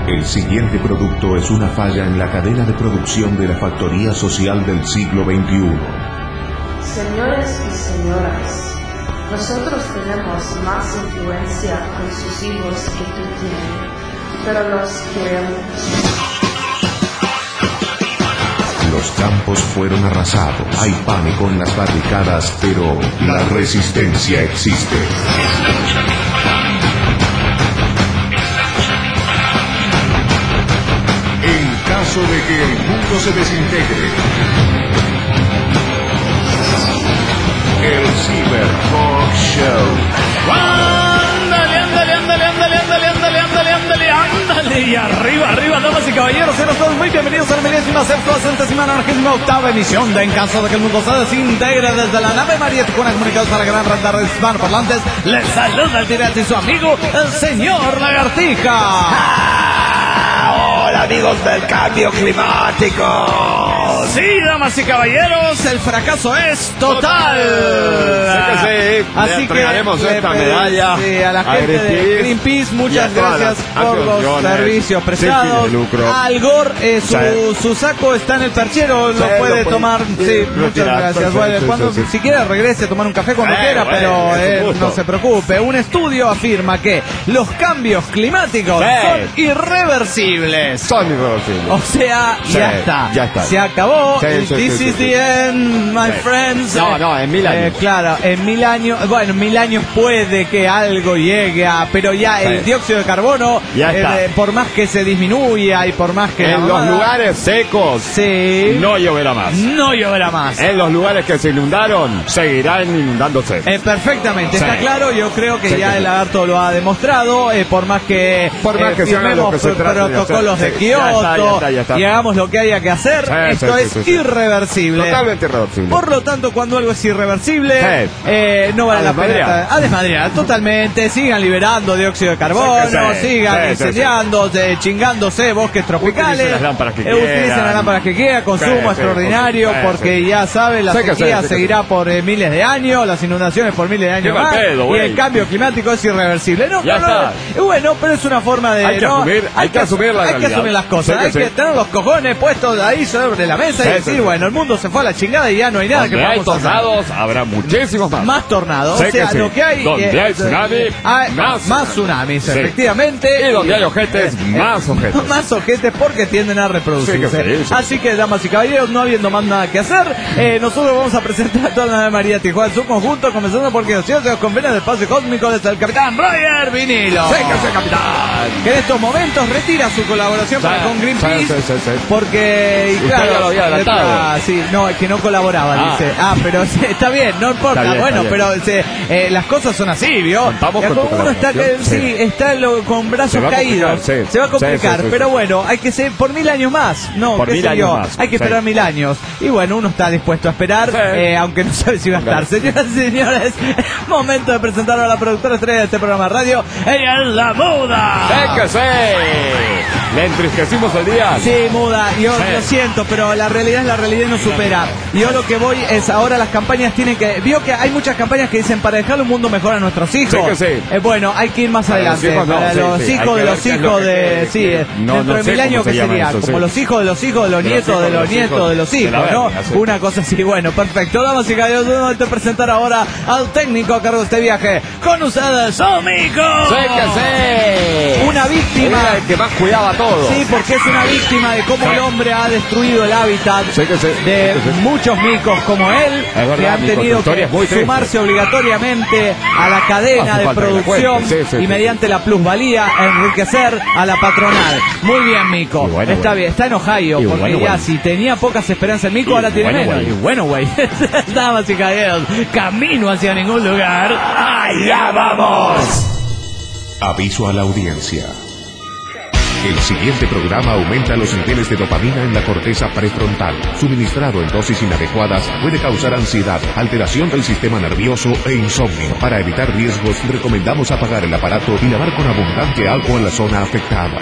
El siguiente producto es una falla en la cadena de producción de la factoría social del siglo XXI. Señores y señoras, nosotros tenemos más influencia con sus hijos que tú tienes, pero los queremos. Los campos fueron arrasados, hay pánico en las barricadas, pero la resistencia existe. En caso de que el mundo se desintegre, el Cyber Talk Show. ¡Ándale, ándale, ándale, ándale, ándale, ándale, ándale, ándale, ándale! Y arriba, arriba, damas y caballeros, sean todos muy bienvenidos a la 16ª emisión de En caso de que el mundo se desintegre desde la nave María Tijuana Comunicados para la gran red de hispanoparlantes. Les saluda el directo y su amigo, el señor Lagartija. Hola amigos del cambio climático. Sí, damas y caballeros, el fracaso es total. Sé que sí. Así le entregaremos que esta medalla sí, a la gente de Greenpeace, muchas gracias por los servicios prestados. Al Gore, su saco está en el perchero, lo puede tomar. Sí, muchas gracias. Bueno, si quiere regrese a tomar un café cuando quiera, pero no se preocupe. Un estudio afirma que los cambios climáticos son irreversibles. O sea, ya está. Se acabó. This is the end, my friends. No, en 1000 años. Claro, en 1000 años. Bueno, en 1000 años puede que algo llegue a. Pero ya el dióxido de carbono, por más que se disminuya y por más que. En los lugares secos, no lloverá más. No lloverá más. En los lugares que se inundaron, seguirán inundándose. Perfectamente, está claro. Yo creo que ya el lagarto lo ha demostrado. Por más que firmemos protocolos de Kioto y hagamos lo que haya que hacer, esto es irreversible. Totalmente irreversible. Por lo tanto, cuando algo es irreversible, no vale la pena. A desmadrear, totalmente. Sigan liberando dióxido de carbono, sigan incendiando, chingándose bosques tropicales. Utilicen las lámparas que quieran. Consumo extraordinario, porque ya saben, la sequía seguirá por miles de años, las inundaciones por miles de años más, y el cambio climático es irreversible. Bueno, pero es una forma de. Hay que asumir la realidad. Hay que asumir las cosas. Hay que tener los cojones puestos ahí sobre la mesa y decir, bueno, el mundo se fue a la chingada y ya no hay nada que podamos hacer. Tornados, habrá muchísimos más. Más tornados. O sea, lo que hay. Donde hay tsunami, más tsunamis, efectivamente. Y donde hay ojetes, más ojetes. Más ojetes porque tienden a reproducirse. Así que, damas y caballeros, no habiendo más nada que hacer, nosotros vamos a presentar a toda la nave María Tijuana en su conjunto, comenzando porque los cielos conviene del espacio cósmico desde el capitán Roger Vinilo. Capitán. Que en estos momentos retira su colaboración con Greenpeace. Porque, y claro, ya lo había adelantado. es que no colaboraba, dice. Pero está bien, no importa. Está bien. Pero las cosas son así, ¿vio? Uno está con brazos caídos. Se va a complicar, pero bueno, hay que ser por 1000 años más. No, por 1000 años más. Hay que esperar 1000 años. Y bueno, uno está dispuesto a esperar, aunque no sabe si va a estar. Señoras y señores, momento de presentar a la productora estrella de este programa de radio. Ella es la Muda. ¿Le entristecimos el día? Sí, Muda, yo lo siento, pero la realidad es la realidad y no supera. Yo lo que voy es ahora las campañas tienen que. Vio que hay muchas campañas que dicen para dejar un mundo mejor a nuestros hijos. Bueno, hay que ir más adelante. Para los hijos de los hijos de. Dentro de 1000 años, ¿qué sería? Como los hijos de los hijos de los nietos de los nietos de los hijos, ¿no? Una cosa así. Bueno, perfecto. Damas y caballeros, vamos a presentar ahora al técnico a cargo de este viaje. Con ustedes, Omico. Una víctima. Era el que más cuidaba todo. Sí, porque es una víctima de cómo el hombre ha destruido el hábitat de muchos micos como él, que han tenido que sumarse obligatoriamente a la cadena de producción y mediante la plusvalía enriquecer a la patronal. Muy bien, Mico. Está bien, está en Ohio, porque ya si tenía pocas esperanzas en Mico, ahora tiene menos. Y bueno, güey. Damas y caballeros, camino hacia ningún lugar. ¡Allá vamos! Aviso a la audiencia. El siguiente programa aumenta los niveles de dopamina en la corteza prefrontal. Suministrado en dosis inadecuadas puede causar ansiedad, alteración del sistema nervioso e insomnio. Para evitar riesgos, recomendamos apagar el aparato y lavar con abundante alcohol la zona afectada.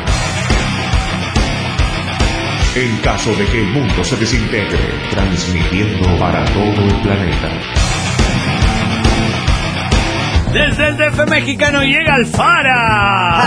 En caso de que el mundo se desintegre, transmitiendo para todo el planeta. Desde el DF mexicano llega Alfara.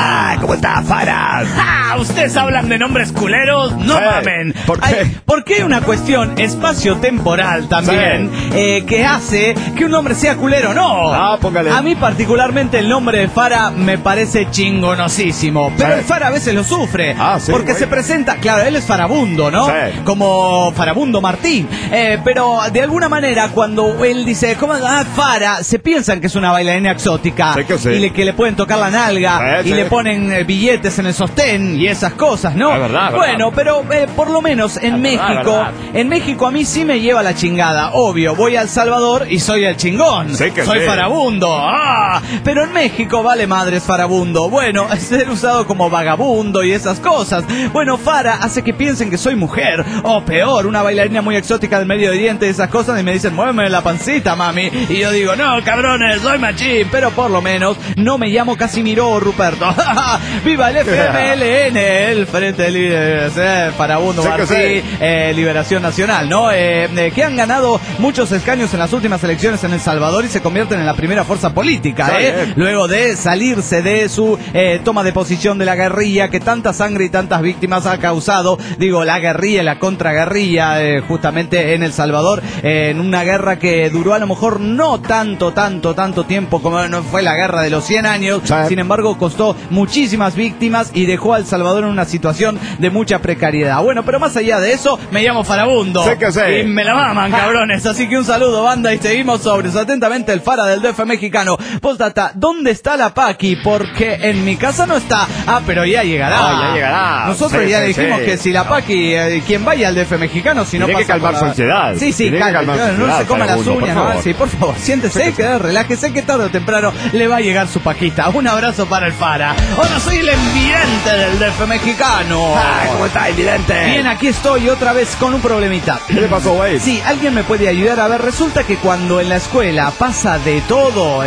¿cómo está, Fara? ¿Ustedes hablan de nombres culeros? No mamen. ¿Por qué? Porque hay una cuestión espacio-temporal también que hace que un nombre sea culero. No. Póngale. A mí particularmente el nombre de Fara me parece chingonosísimo. Pero el Fara a veces lo sufre. Sí, porque se presenta, claro, él es farabundo, ¿no? Sí. Como Farabundo Martín. Pero de alguna manera cuando él dice, ¿cómo? Fara, se piensan que es una bailarina exótica. Y que le pueden tocar la nalga. Y le ponen billetes en el sostén y esas cosas, ¿no? Es verdad, bueno, pero por lo menos en México, en México a mí sí me lleva la chingada. Obvio, voy a El Salvador y soy el chingón. Soy farabundo. Pero en México vale madres farabundo. Bueno, ser usado como vagabundo y esas cosas. Bueno, Fara hace que piensen que soy mujer. O peor, una bailarina muy exótica del Medio Oriente y esas cosas. Y me dicen, muéveme la pancita, mami. Y yo digo, no, cabrones, soy machín. Pero por lo menos no me llamo Casimiro o Ruperto. ¡Viva el FMLN! El Frente Libre, Farabundo Martí, Liberación Nacional, ¿no? Que han ganado muchos escaños en las últimas elecciones en El Salvador y se convierten en la primera fuerza política, luego de salirse de su toma de posición de la guerrilla que tanta sangre y tantas víctimas ha causado. Digo, la guerrilla y la contraguerrilla justamente en El Salvador, en una guerra que duró a lo mejor no tanto tiempo como no fue la guerra de los 100 años. Sin embargo, costó muchísimas víctimas y dejó a El Salvador en una situación de mucha precariedad. Bueno, pero más allá de eso, me llamo Farabundo. Y me la maman, cabrones. Así que un saludo, banda, y seguimos sobre atentamente el Fara del DF mexicano. Postdata, ¿dónde está la Paqui? Porque en mi casa no está. Pero ya llegará. Ya llegará. Nosotros ya dijimos que si la Paqui, quien vaya al DF mexicano, si no pasa. Tiene que calmar su ansiedad. Sí, no se coma las uñas, ¿no? Sí, por favor, siéntese, relájese, que tarde o temprano le va a llegar su paquita. Un abrazo para el Fara. Hola, soy el envidente del DF mexicano. ¿Cómo está, envidente? Bien, aquí estoy otra vez con un problemita. ¿Qué le pasó, güey? Sí, alguien me puede ayudar. A ver, resulta que cuando en la escuela pasa de todo,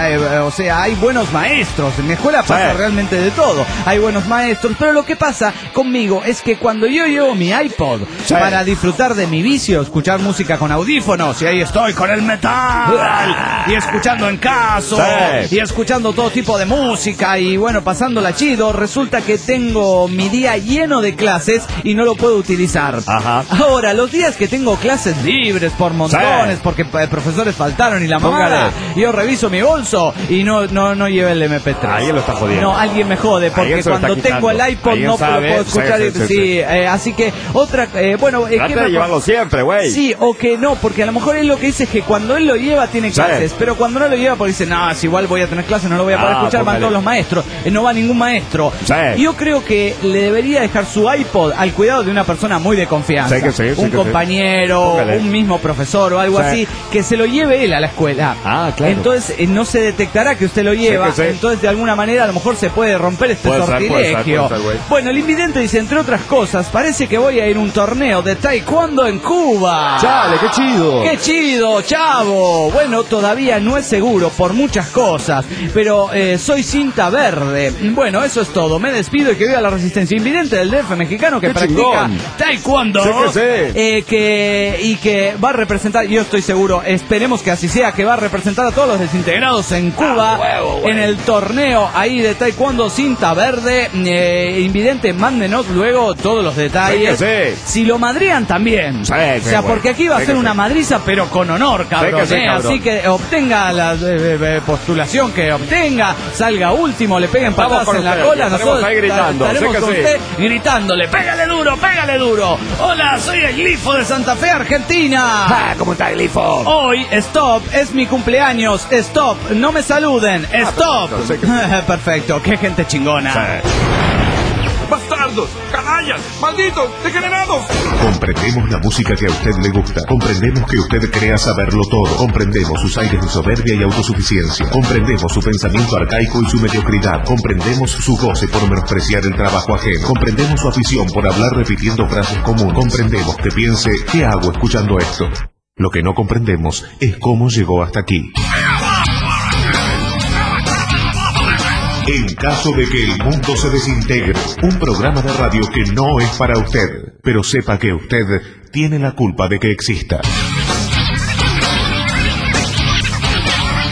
o sea, hay buenos maestros. En mi escuela pasa realmente de todo. Hay buenos maestros, pero lo que pasa conmigo es que cuando yo llevo mi iPod para disfrutar de mi vicio, escuchar música con audífonos, y ahí estoy con el metal, y escuchando en caso, y escuchando todo tipo de música, y bueno, pasándola chido, resulta que tengo mi día lleno de clases y no lo puedo utilizar. Ahora, los días que tengo clases libres por montones, porque profesores faltaron y la mamada, yo reviso mi bolso y no llevé el MP3. Ahí lo está jodiendo. No, alguien me jode, porque cuando tengo el iPod no lo puedo escuchar. Así que otra, bueno, trata de llevarlo siempre, güey. Sí, o que no, porque a lo mejor él lo que dice es que cuando él lo lleva tiene clases, pero cuando no lo lleva porque dice, no, si igual voy a tener clases, no lo voy a poder escuchar, van todos los maestros, no va ningún maestro. Yo creo que le debería dejar su iPod al cuidado de una persona muy de confianza, un compañero, un mismo profesor o algo así, que se lo lleve él a la escuela. Entonces no se detectará que usted lo lleva, entonces de alguna manera a lo mejor se puede romper este sortilegio. Bueno, el invidente dice, entre otras cosas, parece que voy a ir a un torneo de taekwondo en Cuba. Chale, qué chido. Qué chido, chavo. Bueno, todavía no es seguro por muchas cosas, pero soy cinta verde. Bueno, eso es todo. Me despido y que viva la resistencia. Invidente del DF mexicano que practica taekwondo. Y que va a representar, yo estoy seguro, esperemos que así sea, que va a representar a todos los desintegrados en Cuba en el torneo ahí de taekwondo cinta verde. Invidente, mándenos luego todos los detalles. Si lo madrean también. O sea, porque aquí va a ser una madriza, pero con honor, cabrón. Así que obtenga la postulación que obtenga, salga último, le peguen patadas en la cola. Nosotros ahí gritando. Estaremos con usted gritándole, pégale duro, pégale duro. Hola, soy el Glifo de Santa Fe, Argentina. ¿Cómo está, Glifo? Hoy, stop, es mi cumpleaños. Stop, no me saluden. Stop. Perfecto, qué gente chingona. ¡Bastardos! ¡Canallas! ¡Malditos! ¡Degenerados! Comprendemos la música que a usted le gusta. Comprendemos que usted crea saberlo todo. Comprendemos sus aires de soberbia y autosuficiencia. Comprendemos su pensamiento arcaico y su mediocridad. Comprendemos su goce por menospreciar el trabajo ajeno. Comprendemos su afición por hablar repitiendo frases comunes. Comprendemos que piense, ¿qué hago escuchando esto? Lo que no comprendemos es cómo llegó hasta aquí. En caso de que el mundo se desintegre, un programa de radio que no es para usted, pero sepa que usted tiene la culpa de que exista.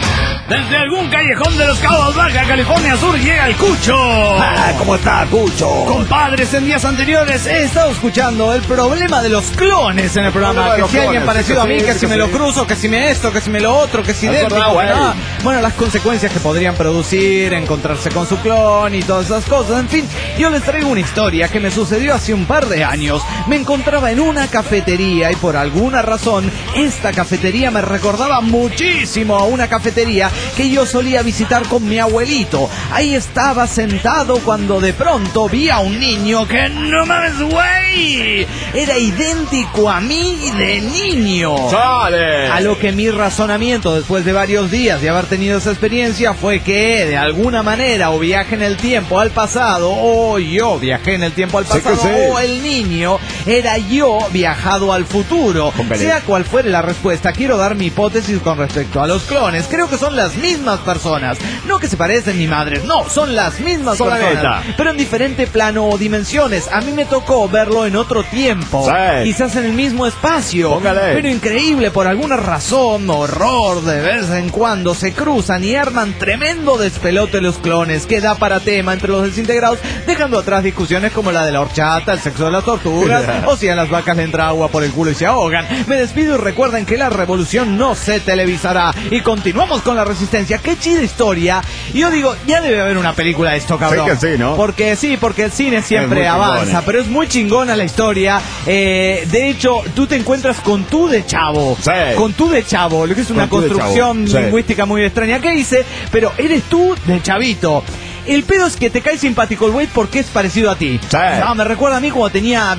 Desde algún callejón de los Cabos, Baja California Sur, llega el Cucho. ¿Cómo está, Cucho? Compadres, en días anteriores he estado escuchando el problema de los clones en el programa. Que si alguien parecido a mí, que si me lo cruzo, que si me esto, que si me lo otro, que si dentro. Bueno, las consecuencias que podrían producir, encontrarse con su clon y todas esas cosas. En fin, yo les traigo una historia que me sucedió hace un par de años. Me encontraba en una cafetería y por alguna razón esta cafetería me recordaba muchísimo a una cafetería que yo solía visitar con mi abuelito. Ahí estaba sentado cuando de pronto vi a un niño que no mames, güey, era idéntico a mí de niño. ¡Sale! A lo que mi razonamiento después de varios días de haber tenido esa experiencia fue que de alguna manera o viaje en el tiempo al pasado, o yo viajé en el tiempo al pasado, o el niño era yo viajado al futuro. Sea cual fuere la respuesta, quiero dar mi hipótesis con respecto a los clones. Creo que son las mismas personas, no que se parecen ni madres, no, son las mismas personas, pero en diferente plano o dimensiones. A mí me tocó verlo en otro tiempo, quizás en el mismo espacio, pero increíble, por alguna razón, horror, de vez en cuando se cruzan y arman tremendo despelote los clones, que da para tema entre los desintegrados, dejando atrás discusiones como la de la horchata, el sexo de las tortugas, o si a las vacas le entra agua por el culo y se ahogan. Me despido y recuerden que la revolución no se televisará. Y continuamos con la resistencia. Qué chida historia. Y yo digo, ya debe haber una película de esto, cabrón. Sí que sí, ¿no? Porque el cine siempre avanza, pero es muy chingona la historia. De hecho, tú te encuentras con tú de chavo. Con tú de chavo, lo que es una construcción lingüística muy extraña que hice, pero eres tú de chavito. El pedo es que te cae simpático el güey porque es parecido a ti. Me recuerda a mí cuando tenía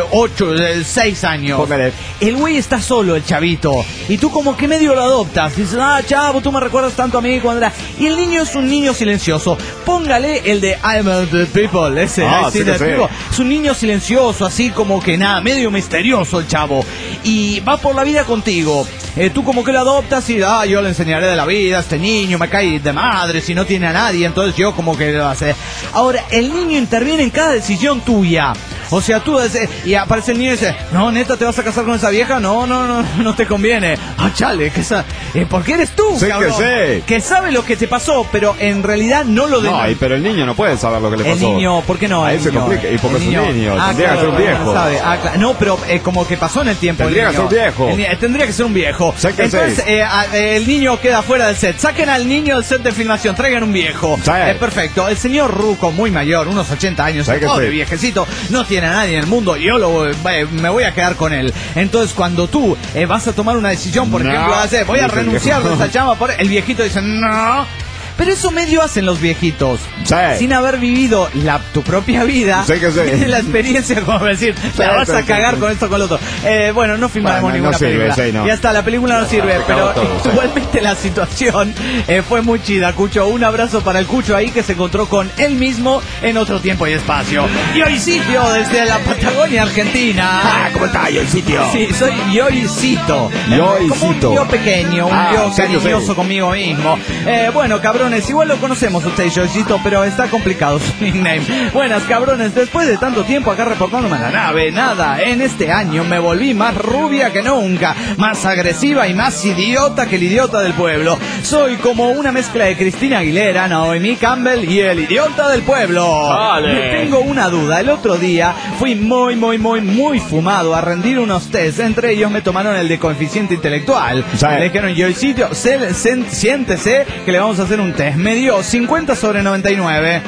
6 años. El güey está solo, el chavito, y tú como que medio lo adoptas. Dices, chavo, tú me recuerdas tanto a mí cuando era... Y el niño es un niño silencioso. Póngale el de I'm the people, ese. People. Es un niño silencioso, así como que nada, medio misterioso el chavo. Y va por la vida contigo. Tú como que lo adoptas y yo le enseñaré de la vida a este niño, me cae de madre si no tiene a nadie, entonces yo como que lo hace. Ahora, el niño interviene en cada decisión tuya. O sea, tú y aparece el niño y dice, no, neta, ¿te vas a casar con esa vieja? No te conviene. Chale, porque eres tú, cabrón, que sabe lo que te pasó, pero en realidad no lo No, pero el niño no puede saber lo que le pasó. El niño, ¿por qué no? Ahí se complica, y porque es un niño, tendría que ser un viejo. No, pero como que pasó en el tiempo. Tendría que ser un viejo. Tendría que ser un viejo. Entonces, el niño queda fuera del set. Saquen al niño del set de filmación, traigan un viejo. Perfecto. El señor ruco, muy mayor, unos 80 años, pobre viejecito, no tiene a nadie en el mundo, yo me voy a quedar con él. Entonces, cuando tú vas a tomar una decisión, por ejemplo, voy a renunciar de esta chama, el viejito dice, no. Pero eso medio hacen los viejitos, sin haber vivido tu propia vida, la experiencia, como decir, la vas a cagar con esto, con lo otro. Bueno, no filmaremos ninguna película. Ya está, la película no sirve, pero igualmente la situación fue muy chida, Cucho. Un abrazo para el Cucho ahí, que se encontró con él mismo en otro tiempo y espacio. Yoisitio, desde la Patagonia, Argentina. ¿Cómo está, Yoisitio? Sí, soy Yoisito. Como un yo pequeño, un yo cariñoso conmigo mismo. Bueno, cabrón, igual lo conocemos usted, Yoisito, pero está complicado su nickname. Buenas, cabrones, después de tanto tiempo acá reportándome a la nave, nada, en este año me volví más rubia que nunca, más agresiva y más idiota que el idiota del pueblo. Soy como una mezcla de Cristina Aguilera, Naomi Campbell y el idiota del pueblo. Tengo una duda, el otro día fui muy fumado a rendir unos test, entre ellos me tomaron el de coeficiente intelectual. Le dijeron, Yoisito, siéntese que le vamos a hacer un test. Me dio 50 sobre 99.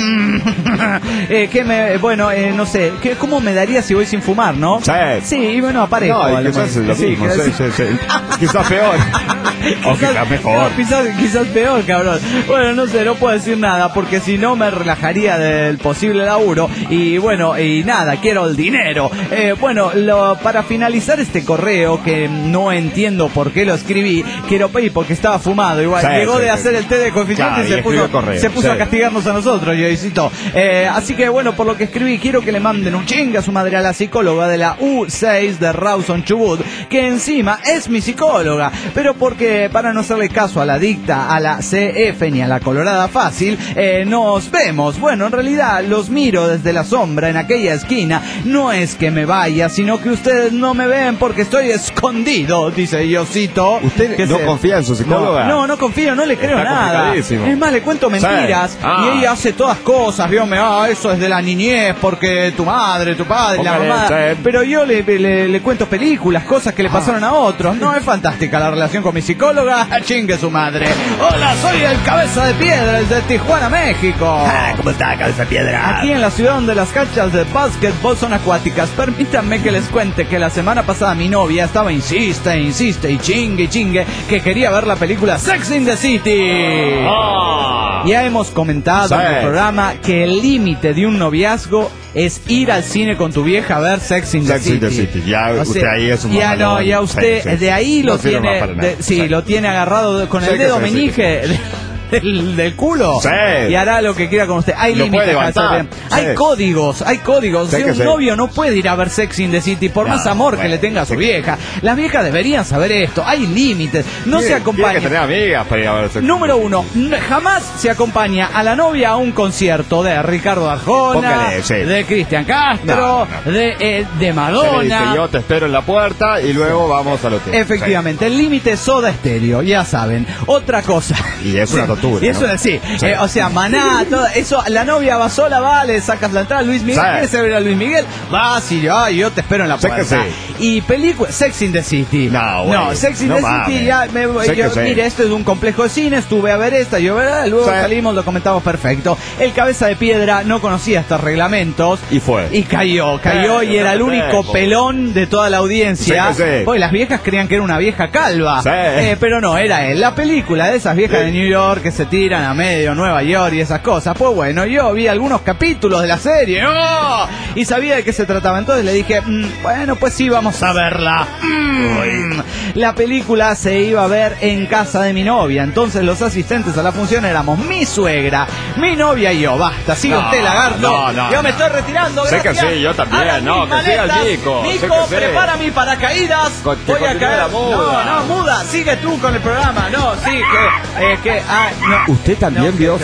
No sé, ¿cómo me daría si voy sin fumar, no? Sí, bueno, aparezco. No, quizás lo mismo, quizás peor. O quizás mejor. Quizás peor, cabrón. Bueno, no sé, no puedo decir nada, porque si no me relajaría del posible laburo. Y bueno, y nada, quiero el dinero. Para finalizar este correo, que no entiendo por qué lo escribí, quiero pedir porque estaba fumado. Igual, llegó de hacer el té de coeficiente y se puso a castigarnos a nosotros, Joycito. Así que bueno, por lo que escribí, quiero que le manden un chinga a su madre a la psicóloga de la U6 de Rawson Chubut, que encima es mi psicóloga, pero porque para no hacerle caso a la dicta, a la CF ni a la colorada fácil, nos vemos. Bueno, en realidad los miro desde la sombra en aquella esquina. No es que me vaya, sino que ustedes no me ven porque estoy escondido, dice Yosito. ¿Usted no confía en su psicóloga? No confío, no le creo nada. Es más, le cuento mentiras y ella hace todas cosas. Eso es de la niñez porque tu madre, tu padre, la mamá. Pero yo le cuento películas, cosas que le pasaron a otros. No, es fantástica la relación con mi psicóloga. Chingue su madre. Hola, soy el Cabeza de Piedra, el de Tijuana, México. ¿Cómo está, Cabeza de Piedra? Aquí en la ciudad donde las canchas de básquetbol son acuáticas. Permítanme que les cuente que la semana pasada mi novia estaba insiste y chingue que quería ver la película Sex in the City. Ya hemos comentado en el programa que el límite de un noviazgo es ir al cine con tu vieja a ver Sex in the City. Ya usted ahí es un mamalón. Ya usted de ahí lo tiene, lo tiene agarrado con el dedo meñique del culo y hará lo que quiera con usted. Hay límites, hay códigos. Un novio no puede ir a ver Sex in the City por más amor que le tenga a su vieja. Las viejas deberían saber esto. Hay límites. No se acompaña. Tiene que tener amigas para ir a ver Sex. Número 1, jamás se acompaña a la novia a un concierto de Ricardo Arjona, de Cristian Castro, de Madonna. Dice, yo te espero en la puerta y luego vamos al hotel. Efectivamente, el límite es Soda Stereo, ya saben. Otra cosa. Y es una tortura. Y eso es o sea, Maná, todo eso, la novia va sola, le sacas la entrada a Luis Miguel, ¿quieres ver a Luis Miguel? Vas y yo te espero en la puerta. Y película, Sex in the City. No, Sex in the City, mire, esto es un complejo de cine, estuve a ver esta, luego salimos, lo comentamos perfecto. El Cabeza de Piedra no conocía estos reglamentos. Y fue. Y cayó y era el único pelón de toda la audiencia. Pues las viejas creían que era una vieja calva. Pero no, era él. La película de esas viejas de New York que se tiran a medio Nueva York y esas cosas. Pues bueno, yo vi algunos capítulos de la serie y sabía de qué se trataba. Entonces le dije, bueno, pues sí, vamos a verla. La película se iba a ver en casa de mi novia. Entonces los asistentes a la función éramos mi suegra, mi novia y yo. Basta, sigue usted, lagarto. Yo me estoy retirando, gracias. Sé que sí, yo también. Que siga el Nico. Nico, prepara mi paracaídas. Voy a caer. No, muda, sigue tú con el programa. No. ¿Usted también vio?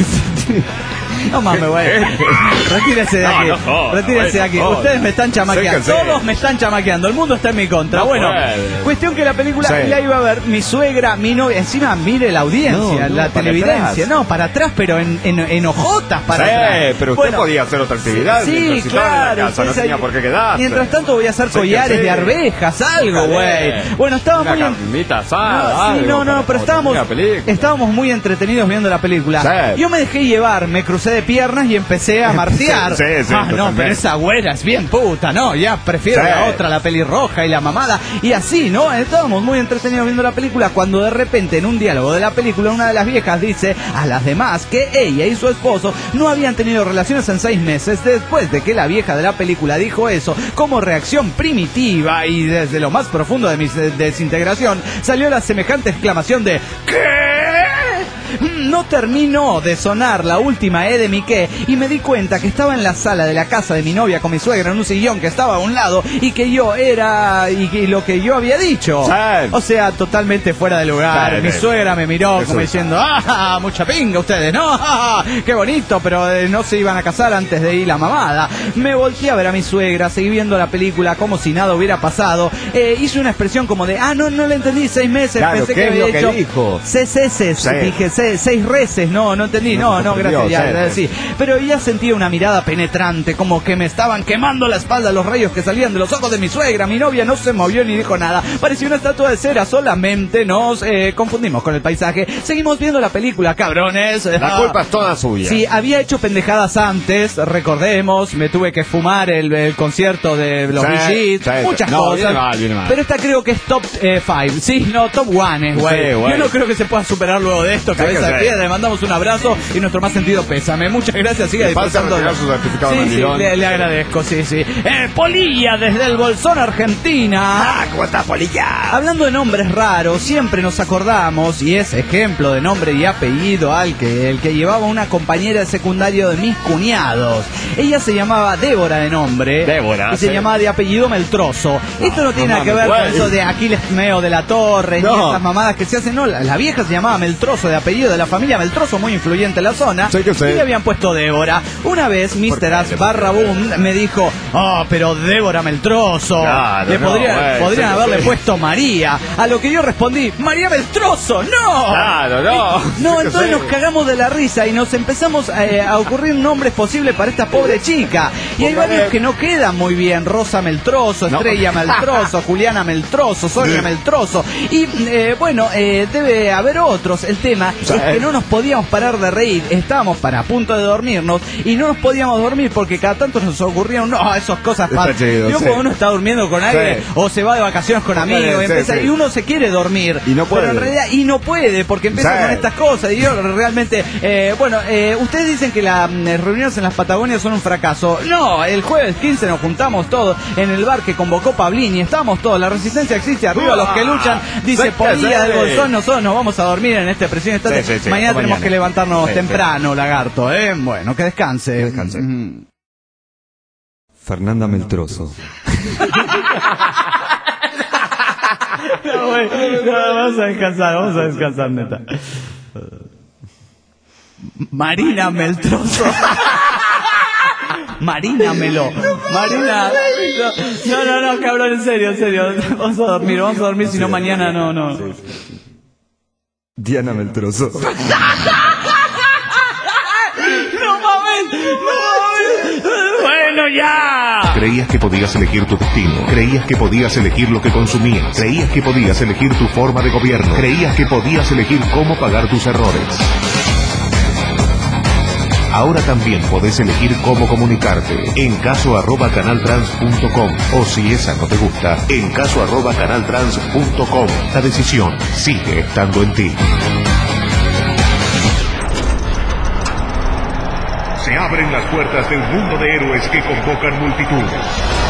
No mames, güey. Retírese de aquí. Retírese de aquí. Ustedes me están chamaqueando. Todos me están chamaqueando. El mundo está en mi contra. Bueno, cuestión que la película la iba a ver mi suegra, mi novia. Encima, mire la audiencia, la televidencia. No, para atrás, pero en ojotas para atrás. Pero usted podía hacer otra actividad. Sí, claro. No tenía por qué quedarse. Mientras tanto voy a hacer collares de arvejas, algo, güey. Bueno, estábamos muy... pero estábamos muy entretenidos viendo la película. Yo me dejé llevar, me crucé de piernas y empecé a martear. No, pero esa güera es bien puta, no, ya prefiero la otra, la pelirroja y la mamada. Y así, ¿no? Estábamos muy entretenidos viendo la película cuando de repente en un diálogo de la película una de las viejas dice a las demás que ella y su esposo no habían tenido relaciones en 6 meses después de que la vieja de la película dijo eso. Como reacción primitiva y desde lo más profundo de mi desintegración salió la semejante exclamación de ¿qué? No terminó de sonar la última de mi qué y me di cuenta que estaba en la sala de la casa de mi novia con mi suegra en un sillón que estaba a un lado y que yo era y lo que yo había dicho. O sea, totalmente fuera de lugar. Mi suegra me miró como diciendo, mucha pinga ustedes, ¿no? Qué bonito, pero no se iban a casar antes de ir la mamada. Me volteé a ver a mi suegra, seguí viendo la película como si nada hubiera pasado. Hice una expresión como de, no le entendí, 6 meses, pensé que había hecho 6 meses, dije 6 reces, no entendí, no, gracias, ya, sí. Pero ella sentía una mirada penetrante, como que me estaban quemando la espalda los rayos que salían de los ojos de mi suegra. Mi novia no se movió ni dijo nada, parecía una estatua de cera, solamente nos confundimos con el paisaje. Seguimos viendo la película, cabrones. La culpa es toda suya. Sí, había hecho pendejadas antes, recordemos, me tuve que fumar el concierto de los VGs, muchas cosas. Viene mal. Pero esta creo que es top 5, top 1, güey. Yo no creo que se pueda superar luego de esto, Cabeza de todavía le mandamos un abrazo y nuestro más sentido pésame. Muchas gracias, siga disfrutando. Sí, le agradezco, sí. Polilla desde el Bolsón, Argentina. ¿Cómo está, Polilla? Hablando de nombres raros, siempre nos acordamos, y es ejemplo de nombre y apellido, el que llevaba una compañera de secundario de mis cuñados. Ella se llamaba Débora de nombre. Débora. Y se llamaba de apellido Meltroso. Esto no tiene nada que ver con eso de Aquiles Meo de la Torre, ni esas mamadas que se hacen. No, la vieja se llamaba Meltroso, de apellido de la familia Meltroso, muy influyente en la zona. Sí, y le habían puesto Débora. Una vez Mr. As barra boom me dijo, pero Débora Meltroso. Claro, podrían haberle puesto María. A lo que yo respondí, María Meltroso, no. Claro, no. No, entonces nos cagamos de la risa y nos empezamos a ocurrir nombres posibles para esta pobre chica. Y hay varios que no quedan muy bien. Rosa Meltroso, Estrella Meltroso, Juliana Meltroso, Sonia Meltroso. Y debe haber otros. El tema es que no nos podíamos parar de reír. Estábamos a punto de dormirnos y no nos podíamos dormir porque cada tanto nos ocurrieron esas cosas. Cuando uno está durmiendo con alguien o se va de vacaciones con amigos y uno se quiere dormir. Y no puede. Pero en realidad no puede porque empieza con estas cosas. Y yo realmente, ustedes dicen que las reuniones en las Patagonias son un fracaso. No, el jueves 15 nos juntamos todos en el bar que convocó Pablini. Estábamos todos, la resistencia existe, arriba los que luchan. Dice Polilla del Bolsón, nosotros nos vamos a dormir en este preciso instante. Mañana tenemos que levantarnos temprano, lagarto. Bueno, que descanse. Fernanda Meltroso. Vamos a descansar, neta. Marina Meltroso. Marina Melo. Marina. No, cabrón, en serio. Vamos a dormir, si no mañana no. Diana Meltroso. No mames. Bueno, ya. Creías que podías elegir tu destino. Creías que podías elegir lo que consumías. Creías que podías elegir tu forma de gobierno. Creías que podías elegir cómo pagar tus errores. Ahora también podés elegir cómo comunicarte. En caso@canaltrans.com. O si esa no te gusta, en caso@canaltrans.com. La decisión sigue estando en ti. Se abren las puertas de un mundo de héroes que convocan multitudes.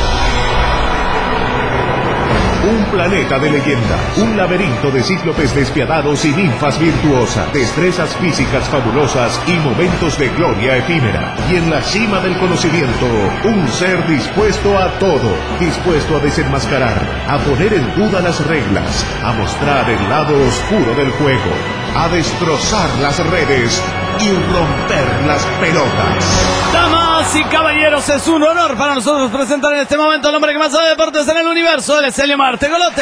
Un planeta de leyenda, un laberinto de cíclopes despiadados y ninfas virtuosas, destrezas físicas fabulosas y momentos de gloria efímera. Y en la cima del conocimiento, un ser dispuesto a todo, dispuesto a desenmascarar, a poner en duda las reglas, a mostrar el lado oscuro del juego, a destrozar las redes y romper las pelotas. Damas y caballeros, es un honor para nosotros presentar en este momento al hombre que más sabe de deportes en el universo. Él es Eliomar Tegolote.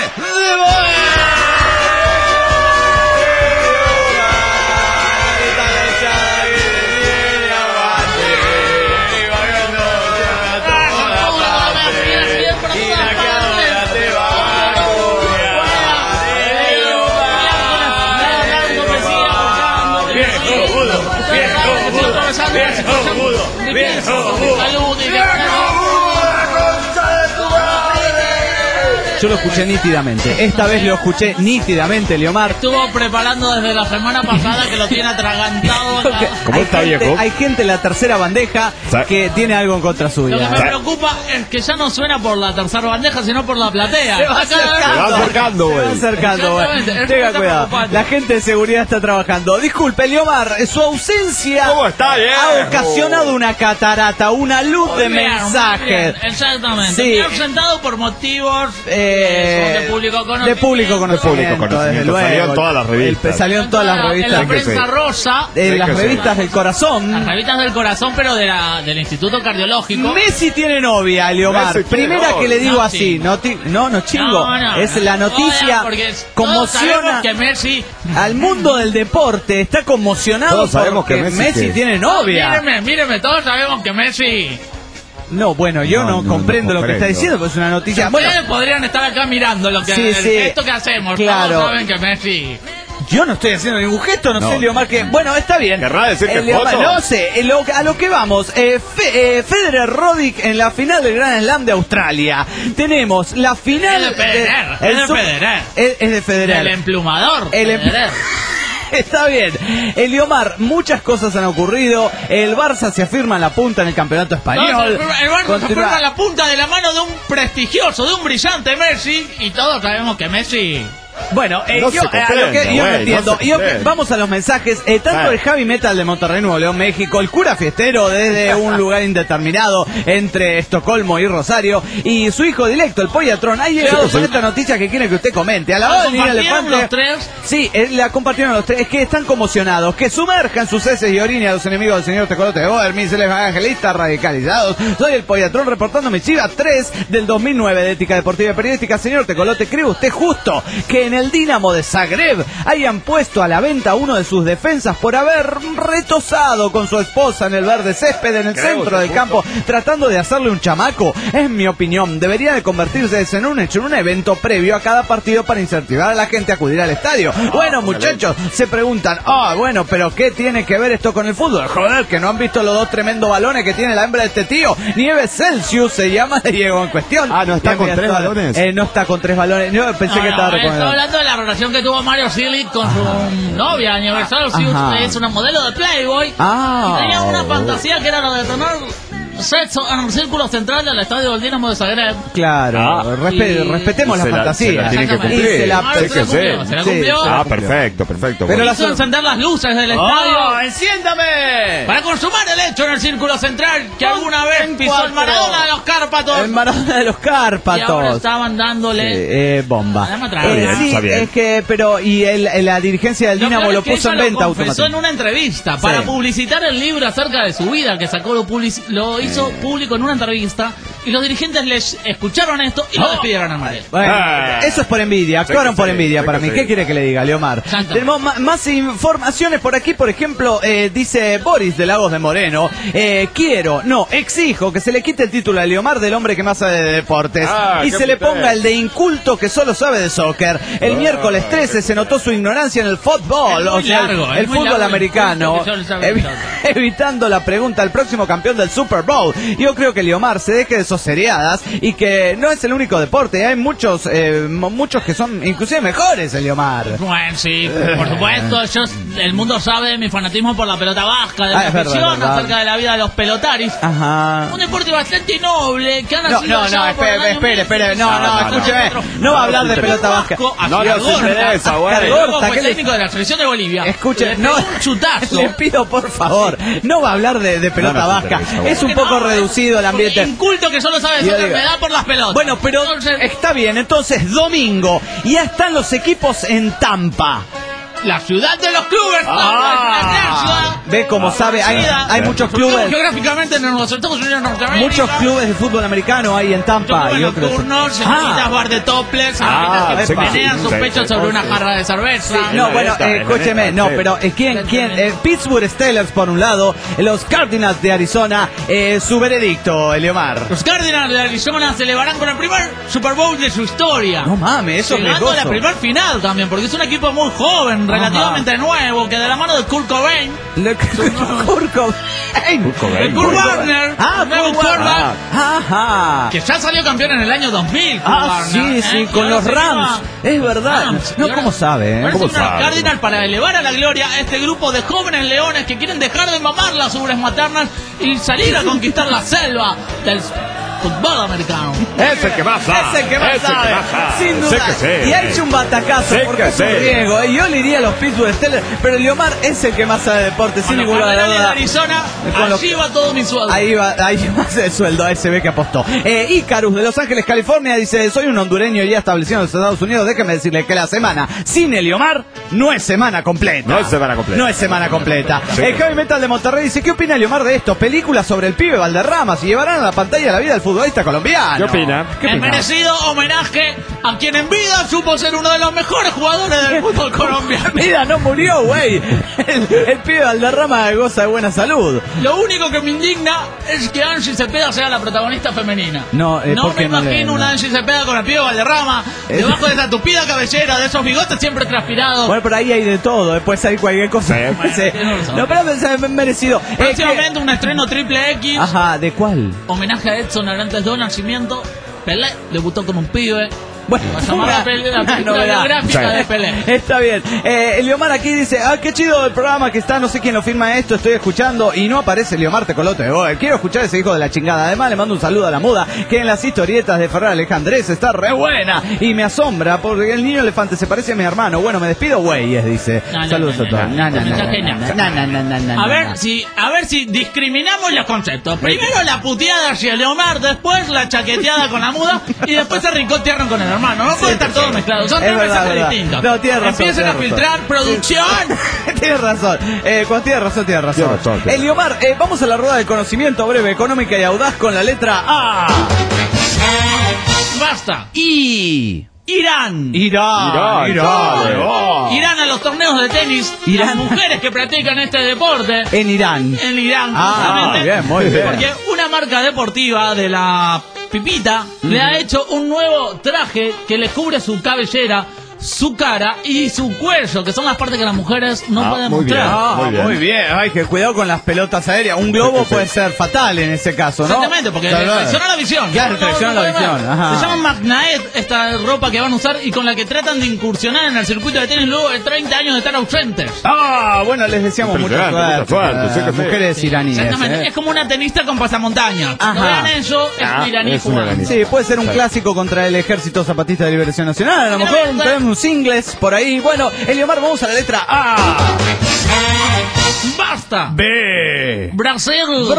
Yo lo escuché nítidamente. Esta vez lo escuché nítidamente, Eliomar. Estuvo preparando desde la semana pasada que lo tiene atragantado. ¿Cómo está, viejo? Hay gente en la tercera bandeja que tiene algo en contra suya. Lo que me preocupa es que ya no suena por la tercera bandeja, sino por la platea. Se va acercando, güey. Tenga cuidado. La gente de seguridad está trabajando. Disculpe, Eliomar, su ausencia ha ocasionado una catarata, una luz de mensajes. Exactamente. Sí. Me he ausentado por motivos de público conocimiento. Desde luego. Salió en todas las revistas. Salió en todas las revistas. En la prensa rosa. En las revistas del corazón. Las revistas del corazón, pero del Instituto Cardiológico. Messi tiene novia, Eliomar. Primera que le digo así. No chingo. Es la noticia. Conmociona que Messi al mundo del deporte. Está conmocionado porque Messi tiene novia. Míreme, todos sabemos que Messi... No, bueno, yo no comprendo lo que está diciendo, pues es una noticia. Ustedes podrían estar acá mirando lo que esto que hacemos. Claro. Todos saben que Messi... Yo no estoy haciendo ningún gesto, no sé, Eliomar, que... Bueno, está bien. ¿Querrá decir que Eliomar, no sé, a lo que vamos. Federer Roddick en la final del Grand Slam de Australia. Tenemos la final... Es de Federer. Es de Federer. El emplumador. Federer. Está bien. Eliomar, muchas cosas han ocurrido. El Barça se afirma en la punta en el campeonato español. El Barça se afirma en la punta de la mano de un prestigioso, de un brillante Messi. Y todos sabemos que Messi... Bueno, yo no entiendo. Vamos a los mensajes. Tanto el Heavy Metal de Monterrey, Nuevo León, México, el cura fiestero desde un lugar indeterminado entre Estocolmo y Rosario, y su hijo directo, el Pollatrón. Ha llegado con esta noticia que quiere que usted comente. A la hora de venir al elefante. ¿Los tres? Sí, la compartieron los tres. Es que están conmocionados. Que sumerjan sus heces y orines a los enemigos del señor Tecolote de Boder, míseles evangelistas radicalizados. Soy el Pollatrón reportando mi Chiva 3 del 2009 de Ética Deportiva y Periodística. Señor Tecolote, ¿cree usted justo que en el Dinamo de Zagreb hayan puesto a la venta uno de sus defensas por haber retosado con su esposa en el verde césped en el centro del campo tratando de hacerle un chamaco? En mi opinión, debería de convertirse en un hecho, en un evento previo a cada partido para incentivar a la gente a acudir al estadio. Bueno, muchachos, se preguntan, bueno, pero ¿qué tiene que ver esto con el fútbol? Joder, que no han visto los dos tremendos balones que tiene la hembra de este tío. Nieves Celsius se llama, llegó en cuestión. ¿No está con 3 balones? No está con 3 balones. Yo pensé que estaba recomendando. Hablando de la relación que tuvo Mario Silic con su novia, Universal Studios, es una modelo de Playboy. Y tenía una fantasía que era la de tener sexo en el círculo central del estadio del Dinamo de Zagreb. Claro, respetemos la fantasía. Se la cumplió. Perfecto. Pero la hizo encender las luces del estadio. ¡Enciéndame! Para consumar el hecho en el círculo central que alguna vez pisó el Maradona de los Cárpatos. El Maradona de los Cárpatos. Y ahora estaban dándole bomba. Sí, es que, pero la dirigencia del Dinamo lo puso en venta automáticamente. En una entrevista para publicitar el libro acerca de su vida que sacó, lo hizo público en una entrevista, y los dirigentes les escucharon esto y lo despidieron a Mario. Bueno, eso es por envidia, actuaron por envidia para mí. ¿Qué quiere que le diga, Leomar? Tenemos más informaciones por aquí. Por ejemplo, dice Boris de Lagos de Moreno, exijo que se le quite el título a Leomar del hombre que más sabe de deportes y se le ponga el de inculto que solo sabe de soccer. El miércoles 13 se notó su ignorancia en el fútbol, el fútbol americano, evitando la pregunta al próximo campeón del Super Bowl. Yo creo que Leomar se deje de soseriadas y que no es el único deporte. Hay muchos que son inclusive mejores, el Leomar. Bueno, sí, por supuesto. El mundo sabe de mi fanatismo por la pelota vasca, de mi afición acerca de la vida de los pelotaris. Un deporte bastante noble que han nacido espere. Escúcheme. No va a hablar de pelota vasca. Fue técnico de la selección de Bolivia. Escuche, un chutazo. Le pido por favor, no va a hablar de pelota vasca. Es un poco reducido el ambiente. Inculto que solo sabe de enfermedad por las pelotas. Bueno, pero está bien. Entonces, domingo, ya están los equipos en Tampa. La ciudad de los clubes. La ciudad. Ve como sabe, hay muchos clubes. Geográficamente en los Estados Unidos norteamericanos. Muchos clubes de fútbol americano hay en Tampa. Nocturnos, señoritas bar de topless, señoritas que menean sus pechos sobre una jarra de cerveza. Escúcheme, pero ¿quién? Pittsburgh Steelers por un lado, los Cardinals de Arizona, su veredicto, Eliomar. Los Cardinals de Arizona se elevarán con el primer Super Bowl de su historia. No mames, eso es llegando a la primer final también, porque es un equipo muy joven, relativamente nuevo, que de la mano de Kurt Cobain, Kurt Warner, nuevo quarterback, que ya salió campeón en el año 2000. Sí, con los Rams, es verdad. ¿Cómo sabe? ¿Cómo sabe? Cardinal para elevar a la gloria a este grupo de jóvenes leones que quieren dejar de mamar las ubres maternas y salir a conquistar la selva del fútbol americano. Ese que más sabe. Sin duda. Y ha hecho un batacazo porque es un riesgo. Yo le iría a los Pittsburgh Steelers, pero Leomar es el que más sabe de deporte, sin ninguna duda. De Arizona, allí va todo mi sueldo. Ahí va el sueldo, ahí se ve que apostó. Icarus de Los Ángeles, California, dice: soy un hondureño ya establecido en los Estados Unidos. Déjeme decirle que la semana sin Leomar no es semana completa. No es semana completa. El Heavy Metal de Monterrey dice: ¿qué opina Leomar de esto? Películas sobre el pibe Valderrama, si llevarán a la pantalla la vida del futbolista colombiano. ¿Qué opina? El merecido homenaje a quien en vida supo ser uno de los mejores jugadores del fútbol colombiano. Mira, no murió, güey. El pibe Valderrama goza de buena salud. Lo único que me indigna es que Angie Cepeda sea la protagonista femenina. No me imagino una Angie Cepeda con el pibe Valderrama debajo de esa tupida cabellera, de esos bigotes siempre transpirados. Bueno, pero ahí hay de todo. Después hay cualquier cosa. No, pero es merecido. Próximamente un estreno triple X. Ajá, ¿de cuál? Homenaje a Edson Arantes de Nacimiento. Pelé debutó con un pibe. Bueno, la biográfica de Pelé. Está bien. Eliomar aquí dice, qué chido el programa que está, no sé quién lo firma esto, estoy escuchando y no aparece Eliomar Tecolote. Quiero escuchar ese hijo de la chingada. Además le mando un saludo a la muda, que en las historietas de Ferrer Alejandrés está re buena y me asombra porque el niño elefante se parece a mi hermano. Bueno, me despido, güeyes, dice. Saludos a todos. A ver si discriminamos los conceptos. Primero la puteada hacia Eliomar, después la chaqueteada con la muda y después se ricotearon con el hermano. No puede estar todo mezclado. Son tres mensajes distintos. No, tienes razón. Empiecen a filtrar producción. Tienes razón. Tienes razón. Eliomar, vamos a la rueda de conocimiento breve, económica y audaz con la letra A. Basta. Irán a los torneos de tenis. Las mujeres que practican este deporte en Irán, justamente, muy bien. Porque una marca deportiva de la Pipita le ha hecho un nuevo traje que le cubre su cabellera, su cara y su cuello, que son las partes que las mujeres no pueden mostrar. Muy bien. Ay, que cuidado con las pelotas aéreas. Un globo puede ser fatal en ese caso, ¿no? Exactamente, porque traiciona la visión. Claro, traiciona la visión. Se llama Magnaet esta ropa que van a usar y con la que tratan de incursionar en el circuito de tenis luego de 30 años de estar ausentes. Bueno, les deseamos mucha suerte. Mujeres iraníes. Exactamente, es como una tenista con pasamontañas. No vean eso, es un iraní jugando. Sí, puede ser un clásico contra el Ejército Zapatista de Liberación Nacional. A lo mejor tenemos singles por ahí. Bueno, Eliomar, vamos a la letra A. Basta. B. Brasil.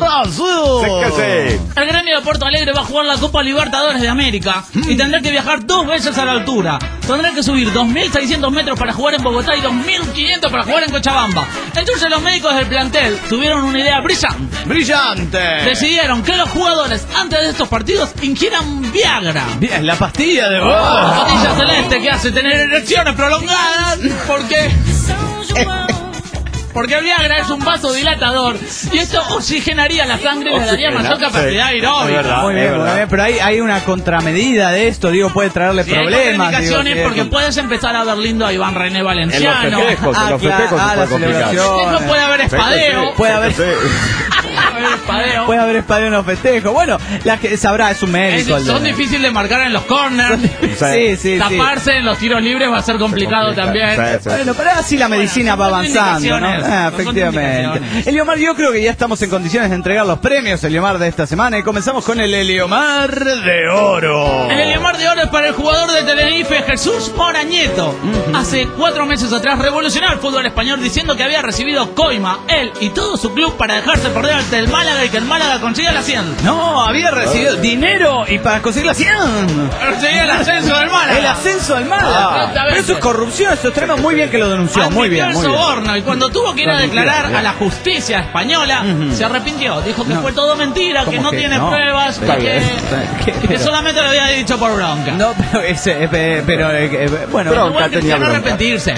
Sí. El gremio de Porto Alegre va a jugar la Copa Libertadores de América y tendrá que viajar 2 veces a la altura. Tendrá que subir 2.600 metros para jugar en Bogotá y 2.500 para jugar en Cochabamba. Entonces los médicos del plantel tuvieron una idea brillante. Decidieron que los jugadores antes de estos partidos ingieran Viagra. Bien, la pastilla de voz. La pastilla celeste que hace tener erecciones prolongadas porque el Viagra es un vasodilatador y esto oxigenaría la sangre y le daría mayor capacidad aeróbica. Muy bien, pero hay una contramedida de esto, puede traerle problemas. Hay contraindicaciones porque puedes empezar a ver lindo a Iván René Valenciano. En los festejos la celebración. Puede haber espadeo. Puede haber espadeo en los festejos. Bueno, la que sabrá, es un médico. Son difíciles de marcar en los corners. Sí. Taparse en los tiros libres va a ser complicado también. Bueno, pero así la medicina va avanzando, ¿no? Efectivamente. Eliomar, yo creo que ya estamos en condiciones de entregar los premios Eliomar de esta semana y comenzamos con el Eliomar de Oro. El Eliomar de Oro es para el jugador de Tenerife, Jesús Morañeto. Hace 4 meses atrás revolucionó el fútbol español diciendo que había recibido coima, él y todo su club, para dejarse perder ante el Málaga y que el Málaga consiga la 100. No, había recibido dinero y para conseguir la 100. Conseguía el ascenso del Málaga. El ascenso del Málaga. Pero eso es corrupción, eso es tremendo. Muy bien que lo denunció. Muy bien. Soborno, y cuando tuvo que ir a declarar a la justicia española, se arrepintió. Dijo que fue todo mentira, que no tiene pruebas, que solamente lo había dicho por bronca. No, pero bueno, bronca tenía que arrepentirse.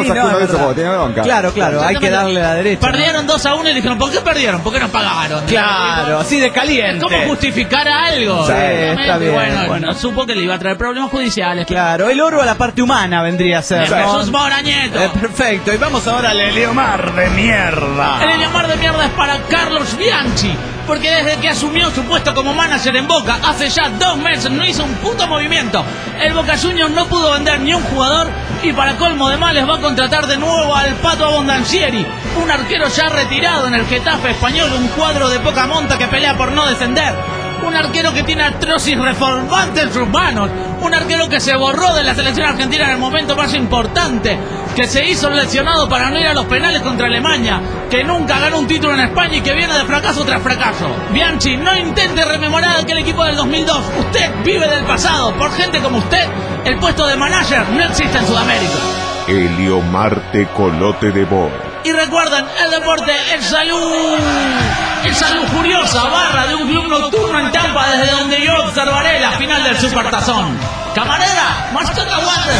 Claro, hay que darle la derecha. Perdieron 2-1 y dijeron, ¿por qué perdieron? ¿Por qué nos pagaron? Claro, así de caliente. ¿Cómo justificar algo? Sí, está bien. Bueno, supo que le iba a traer problemas judiciales. Claro, el oro a la parte humana vendría a ser. Jesús Morañeto. Perfecto, y vamos ahora al Eliomar de mierda. El Eliomar de mierda es para Carlos Bianchi, porque desde que asumió su puesto como manager en Boca, hace ya 2 meses no hizo un puto movimiento. El Boca Juniors no pudo vender ni un jugador y para colmo de males va a contratar de nuevo al Pato Abondancieri, un arquero ya retirado en el Getafe español, un cuadro de poca monta que pelea por no descender. Un arquero que tiene artrosis reformante en sus manos. Un arquero que se borró de la selección argentina en el momento más importante. Que se hizo lesionado para no ir a los penales contra Alemania. Que nunca ganó un título en España y que viene de fracaso tras fracaso. Bianchi, no intente rememorar aquel equipo del 2002. Usted vive del pasado. Por gente como usted, el puesto de manager no existe en Sudamérica. Eliomar Tecolote de Bor. Y recuerden, el deporte es salud. Es salud furiosa, barra de un club nocturno en Tampa, desde donde yo observaré la final del Supertazón. Camarera, mascota water.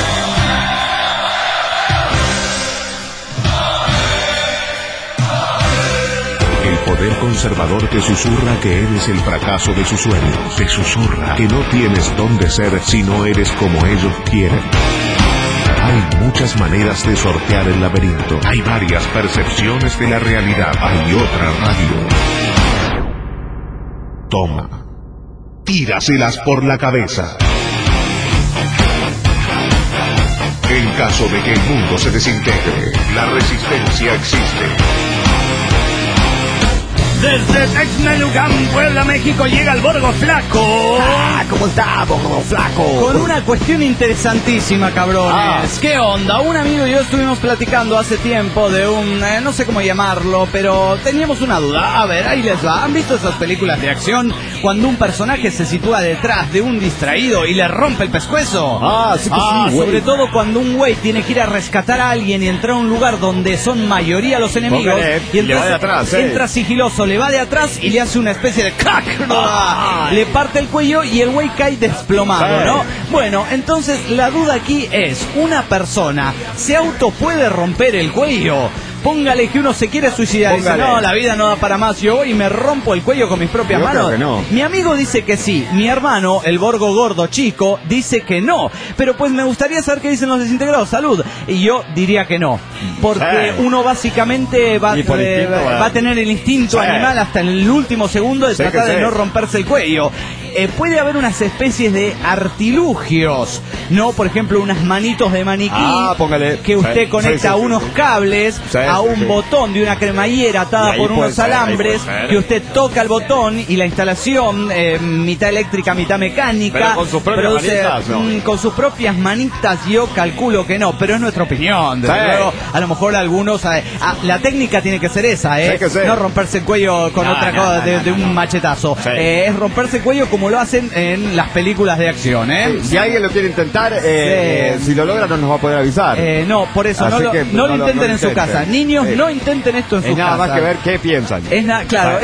El poder conservador te susurra que eres el fracaso de sus sueños. Te susurra que no tienes dónde ser si no eres como ellos quieren. Hay muchas maneras de sortear el laberinto. Hay varias percepciones de la realidad. Hay otra radio. Toma. Tíraselas por la cabeza. En caso de que el mundo se desintegre, la resistencia existe. Desde Texmelucan, Puebla, México, llega el Borgo Flaco. ¿Cómo está, Borgo Flaco? Con una cuestión interesantísima, cabrones. ¿Qué onda? Un amigo y yo estuvimos platicando hace tiempo de un... no sé cómo llamarlo, pero teníamos una duda. A ver, ahí les va. ¿Han visto esas películas de acción cuando un personaje se sitúa detrás de un distraído y le rompe el pescuezo? Sí, güey. Sobre todo cuando un güey tiene que ir a rescatar a alguien y entrar a un lugar donde son mayoría los enemigos. Y entonces le va de atrás, entra sigiloso, le va de atrás y le hace una especie de crack, le parte el cuello y el güey cae desplomado, ¿no? Bueno, entonces la duda aquí es, ¿una persona se auto puede romper el cuello? Póngale que uno se quiere suicidar y dice, no, la vida no da para más, yo voy y me rompo el cuello con mis propias manos. Creo que no. Mi amigo dice que sí, mi hermano, el Borgo Gordo Chico, dice que no, pero pues me gustaría saber qué dicen los desintegrados, salud, y yo diría que no, porque uno básicamente va a tener el instinto animal hasta en el último segundo de tratar de no romperse el cuello. Puede haber unas especies de artilugios, ¿no? Por ejemplo, unas manitos de maniquí que usted conecta a unos cables, a un botón de una cremallera atada por unos alambres, que usted toca el botón y la instalación, mitad eléctrica, mitad mecánica. Pero con sus propias manitas, ¿no? Con sus propias manitas yo calculo que no, pero es nuestra opinión. Desde luego, a lo mejor algunos... la técnica tiene que ser esa, no romperse el cuello con otra cosa de un machetazo. Es romperse el cuello como lo hacen en las películas de acción, Si alguien lo quiere intentar, si lo logra no nos va a poder avisar. No, por eso no lo intenten en su casa. Niños, no intenten esto en su casa. Es nada más que ver qué piensan. Claro.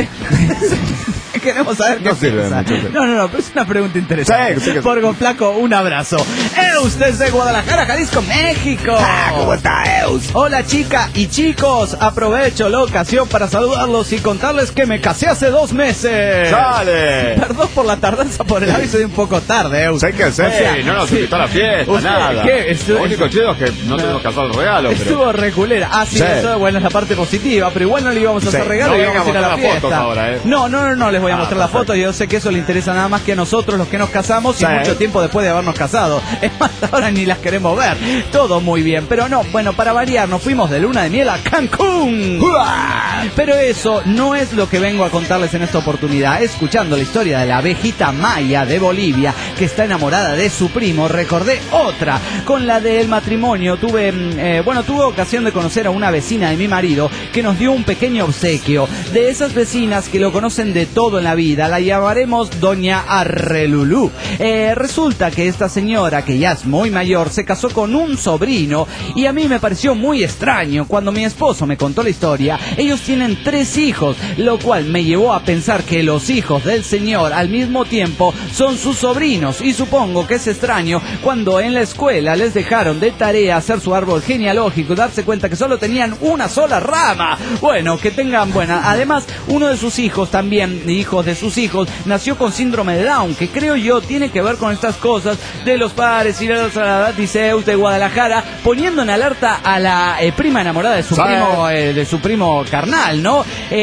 Queremos saber qué piensan. No, pero es una pregunta interesante. Borgo Flaco, un abrazo. Eus desde Guadalajara, Jalisco, México. ¿Cómo está, Eus? Hola, chica y chicos. Aprovecho la ocasión para saludarlos y contarles que me casé hace 2 meses. ¡Dale! Perdón por la tardanza, por el aviso de un poco tarde, Eus. No nos invitó a la fiesta, nada. Lo único chido es que no tenemos que hacer el regalo. Estuvo reculera. Eso, bueno, es la parte positiva, pero igual no le íbamos a hacer regalo y íbamos a ir a la fiesta. Ahora, No, les voy a mostrar la foto. Yo sé que eso le interesa nada más que a nosotros, los que nos casamos, y mucho tiempo después de habernos casado. Es más, ahora ni las queremos ver. Todo muy bien, pero no, bueno, para variar, nos fuimos de luna de miel a Cancún. Pero eso no es lo que vengo a contarles en esta oportunidad. Escuchando la historia de la abejita Maya de Bolivia, que está enamorada de su primo, recordé otra. Con la del matrimonio tuve ocasión de conocer a una vecina de mi marido que nos dio un pequeño obsequio. De esas vecinas que lo conocen de todo en la vida, la llamaremos Doña Arrelulú. Resulta que esta señora, que ya es muy mayor, se casó con un sobrino y a mí me pareció muy extraño. Cuando mi esposo me contó la historia, ellos tienen 3 hijos, lo cual me llevó a pensar que los hijos del señor al mismo tiempo son sus sobrinos, y supongo que es extraño cuando en la escuela les dejaron de tarea hacer su árbol genealógico y darse cuenta que solo tenían una sola rama. Bueno, que tengan buena. Además, uno de sus hijos también, hijos de sus hijos, nació con síndrome de Down, que creo yo tiene que ver con estas cosas de los padres y de los Diceus de Guadalajara, poniendo en alerta a la prima enamorada de su primo carnal, ¿no?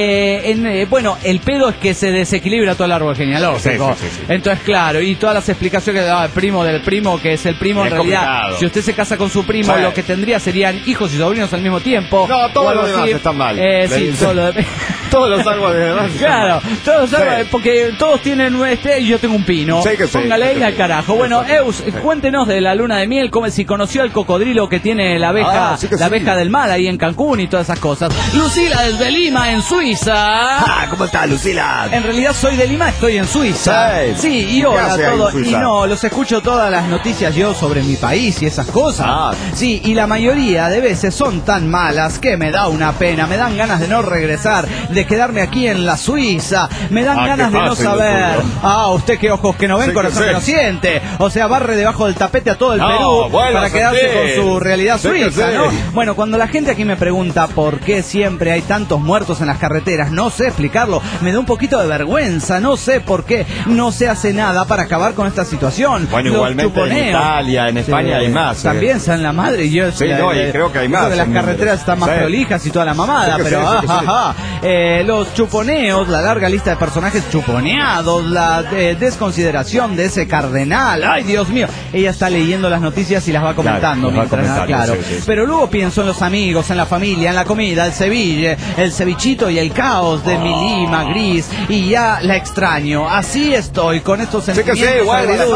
Bueno, el pedo es que se desequilibra todo el árbol genealógico. Sí. Entonces, claro, y todas las explicaciones que daba el primo del primo, que es el primo, en realidad, complicado. Si usted se casa con su primo, lo que tendría serían hijos y sobrinos al mismo tiempo. No, todos los demás están mal. Todos los árboles de demás. Claro, todos los árboles, porque todos tienen y yo tengo un pino. Póngale ahí al carajo. Bueno, Eus, cuéntenos de la luna de miel, como si conoció al cocodrilo que tiene la abeja, abeja del mar ahí en Cancún y todas esas cosas. Lucila desde Lima, en Suiza. ¿Cómo está, Lucila? En realidad soy de Lima, estoy en Suiza. Sí, y hola todo. Y no, los escucho todas las noticias yo sobre mi país y esas cosas. Sí, y la mayoría de veces son tan malas que me da una pena, me dan ganas de no regresar, de quedarme aquí en la Suiza, me dan ganas de no saber. Usted qué ojos que no ven, corazón que no siente. O sea, barre debajo del tapete a todo el Perú para quedarse con su realidad suiza, ¿no? Bueno, cuando la gente aquí me pregunta por qué siempre hay tantos muertos en las carreteras, no sé explicarlo, me da un poquito de vergüenza, no sé por qué no se hace nada para acabar con esta situación. Bueno, igualmente en Italia, en España hay más. También se dan la madre y yo creo que hay más. Que las carreteras están más prolijas y toda la mamada, pero los chuponeos, la larga lista de personajes chuponeados, la desconsideración de ese cardenal. Ay, Dios mío. Ella está leyendo las noticias y las va comentando. Claro. Sí. Pero luego pienso en los amigos, en la familia, en la comida, el cevichito y el caos de mi Lima gris. Y ya la extraño. Así estoy, con estos sentimientos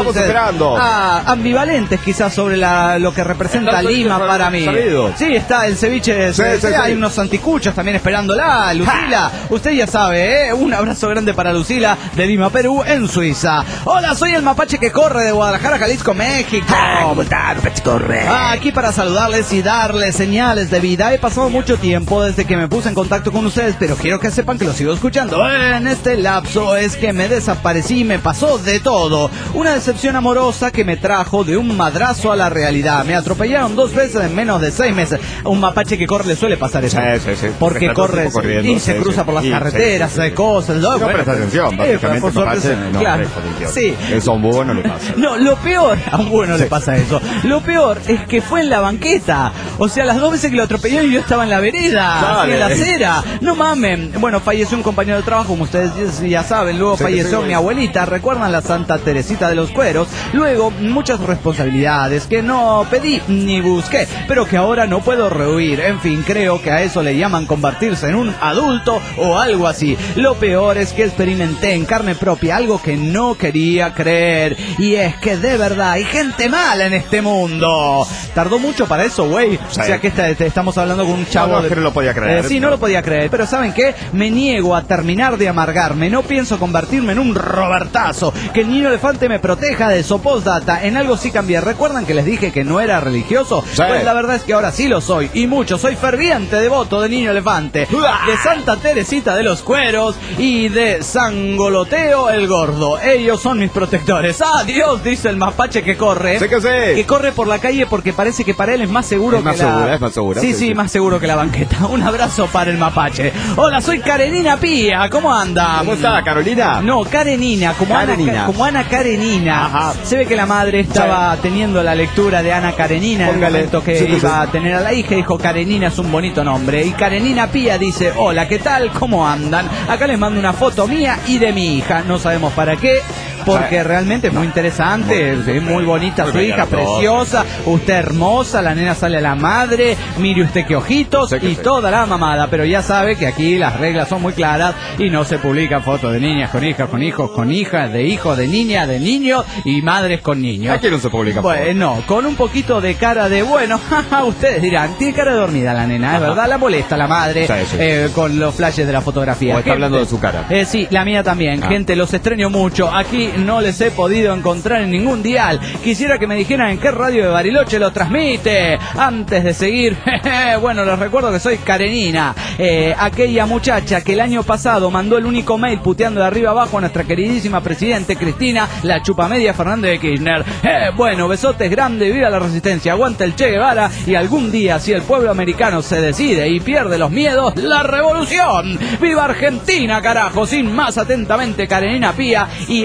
ambivalentes quizás sobre lo que representa Lima para mí. Sí, está el ceviche. Hay unos anticuchos también esperándola. Lucila, usted ya sabe, un abrazo grande para Lucila de Lima, Perú, en Suiza. Hola, soy el mapache que corre de Guadalajara, Jalisco, México. ¿Cómo está, mapache corre? Aquí para saludarles y darles señales de vida. He pasado mucho tiempo desde que me puse en contacto con ustedes, pero quiero que sepan que los sigo escuchando. En este lapso es que me desaparecí, me pasó de todo. Una decepción amorosa que me trajo de un madrazo a la realidad. Me atropellaron 2 veces en menos de 6 meses. A un mapache que corre le suele pasar eso. Sí. Porque corre y se cruza por las carreteras, de cosas. No presta atención, básicamente. Por suerte, claro. Sí. Eso a un búho no le pasa. No, lo peor, a un búho no le pasa eso. Lo peor es que fue en la banqueta. O sea, las 2 veces que lo atropelló y yo estaba en la vereda, en la acera. No mamen. Bueno, falleció un compañero de trabajo, como ustedes ya saben. Luego falleció mi abuelita. ¿Recuerdan la Santa Teresita de los Cueros? Luego, muchas responsabilidades que no pedí ni busqué, pero que ahora no puedo rehuir. En fin, creo que a eso le llaman convertirse en un adulto o algo así. Lo peor es que experimenté en carne propia algo que no quería creer. Y es que de verdad hay gente mala en este mundo. Tardó mucho para eso, güey. O sea que estamos hablando con un chavo. Que no lo podía creer. Sí, no lo podía creer. Pero ¿saben qué? Me niego a terminar de amargarme. No pienso convertirme en un Robertazo. Que el niño elefante me proteja de eso. Postdata. En algo sí cambié. ¿Recuerdan que les dije que no era religioso? Sí. Pues la verdad es que ahora sí lo soy. Y mucho. Soy ferviente devoto de niño elefante. De Santa Teresita de los Cueros. Y de Sangoloteo el Gordo. Ellos son mis protectores. Dios, dice el mapache que corre. Sí que sí. Que corre por la calle porque parece que para él es más seguro es más que segura, es más segura. Sí, más seguro que la banqueta. Un abrazo para el mapache. Hola, soy Karenina Pía. ¿Cómo anda? ¿Cómo está, Carolina? No, Karenina, como Ana Karenina. Ajá. Se ve que la madre estaba teniendo la lectura de Ana Karenina en el momento que iba a tener a la hija. Dijo, Karenina es un bonito nombre. Y Karenina Pía dice, hola, ¿qué tal? ¿Cómo andan? Acá les mando una foto mía y de mi hija. No sabemos para qué, porque realmente es muy interesante. Es muy bonita su hija, preciosa. Usted hermosa, la nena sale a la madre. Mire usted qué ojitos y toda la mamada. Pero ya sabe que aquí las reglas son muy claras y no se publican fotos de niñas con hijas, con hijos, con hijas, de hijos, de niñas, de niños y madres con niños. Aquí no se publica. Bueno, con un poquito de cara de ustedes dirán, tiene cara de dormida la nena, es verdad, la molesta la madre con los flashes de la fotografía. O está hablando de su cara. Sí, la mía también. Gente, los extraño mucho. Aquí no les he podido encontrar en ningún dial. Quisiera que me dijeran en qué radio de Bariloche lo transmite. Antes de seguir, bueno, les recuerdo que soy Karenina, aquella muchacha que el año pasado mandó el único mail puteando de arriba abajo a nuestra queridísima presidente Cristina, la chupamedia Fernández de Kirchner. Bueno, besotes grandes, viva la resistencia, aguanta el Che Guevara y algún día, si el pueblo americano se decide y pierde los miedos, la revolución. ¡Viva Argentina, carajo! Sin más, atentamente, Karenina Pía y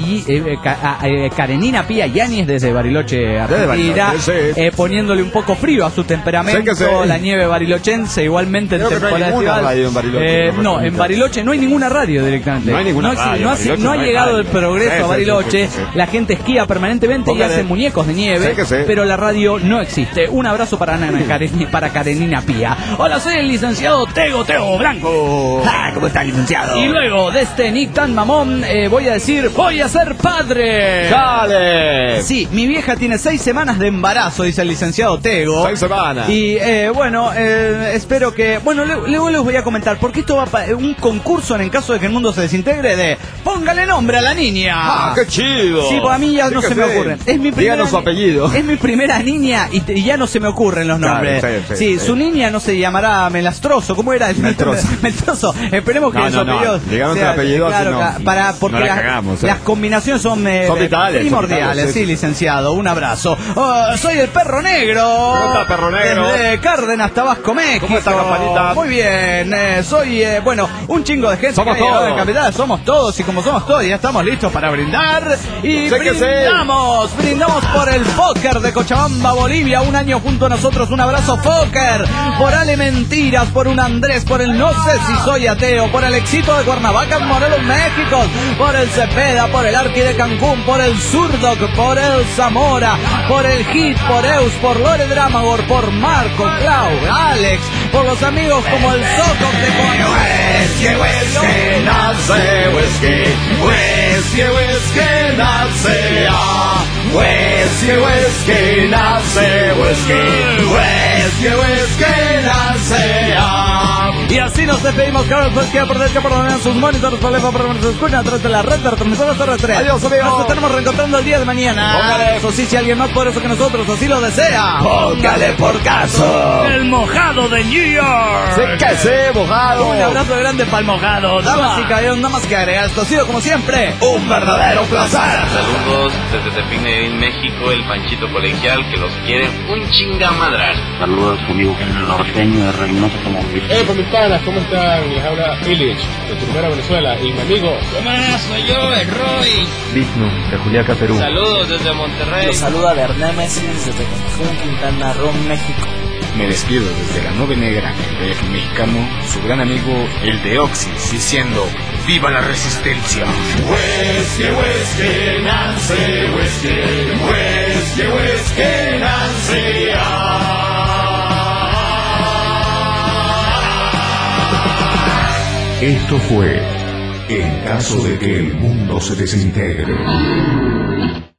Karenina Pía Yáñez desde Bariloche, Argentina, poniéndole un poco frío a su temperamento, la nieve barilochense, igualmente en temporada estival. No, en Bariloche no hay ninguna radio directamente. No hay ninguna radio. No ha llegado el progreso a Bariloche. La gente esquía permanentemente y hace muñecos de nieve, pero la radio no existe. Un abrazo para Karenina Pía. Hola, soy el licenciado Teo Blanco. ¿Cómo está, licenciado? Y luego de este nick tan mamón, voy a decir, voy a ser padre. ¡Dale! Sí, mi vieja tiene 6 semanas de embarazo, dice el licenciado Tego. 6 semanas. Y bueno, espero que... Bueno, luego les voy a comentar, porque esto va para un concurso en el caso de que el mundo se desintegre de... ¡Póngale nombre a la niña! ¡Qué chido! Sí, pues a mí ya no se me ocurren. Díganos su apellido. Es mi primera niña y ya no se me ocurren los nombres. Sí, su niña no se llamará Melastroso. ¿Cómo era? Meltroso. Esperemos que su apellido... Díganos su apellido, claro, así porque combinaciones son vitales, primordiales, sí, licenciado. Un abrazo. Soy el Perro Negro. ¿Cómo está, Perro Negro? Desde Cárdenas, Tabasco, México. ¿Cómo está, Campanita? Muy bien. Soy, un chingo de gente. Somos todos. En Capital, somos todos. Y como somos todos, ya estamos listos para brindar. Y brindamos por el Fokker de Cochabamba, Bolivia. Un año junto a nosotros. Un abrazo, Fokker. Por Ale Mentiras, por un Andrés, por el No sé si soy ateo, por el Éxito de Cuernavaca, Morelos, México, por el Cepeda, por el Arqui de Cancún, por el Zurdo, por el Zamora, por el Hit, por Eus, por Lore Dramagor, por Marco, Clau, Alex, por los amigos como el Soco de Y así nos despedimos, Carlos, pues que aprovechen por donar sus monitores, por nos escuchan a través de la red de retransmisores terrestres. Adiós, amigos. Nos estaremos reencontrando el día de mañana. Póngale. Eso sí, si alguien más poderoso que nosotros así lo desea, póngale por caso. El mojado de New York. Sí que sí, mojado. Un abrazo grande para el mojado. Damas y caballeros, nada más que agregar. Esto ha sido, como siempre, un verdadero placer. Saludos desde Tepine, México, el Panchito Colegial, que los quiere un chingamadral. Saludos, amigo, el norteño de Reynosa como mis panas, ¿cómo están? Les habla Illich, de Tucumán, Venezuela, y mi amigo. ¿Cómo soy yo, el Roy? Vigno, de Juliaca, Perú. Saludos desde Monterrey. Los saluda Bernémesis desde Cancún, Quintana Roo, México. Me despido desde la Nube Negra, el DF mexicano, su gran amigo, el de Oxys, diciendo: ¡viva la resistencia! Whisky, whisky, Nancy, whisky, whisky, whisky, Nancy. Esto fue En caso de que el mundo se desintegre.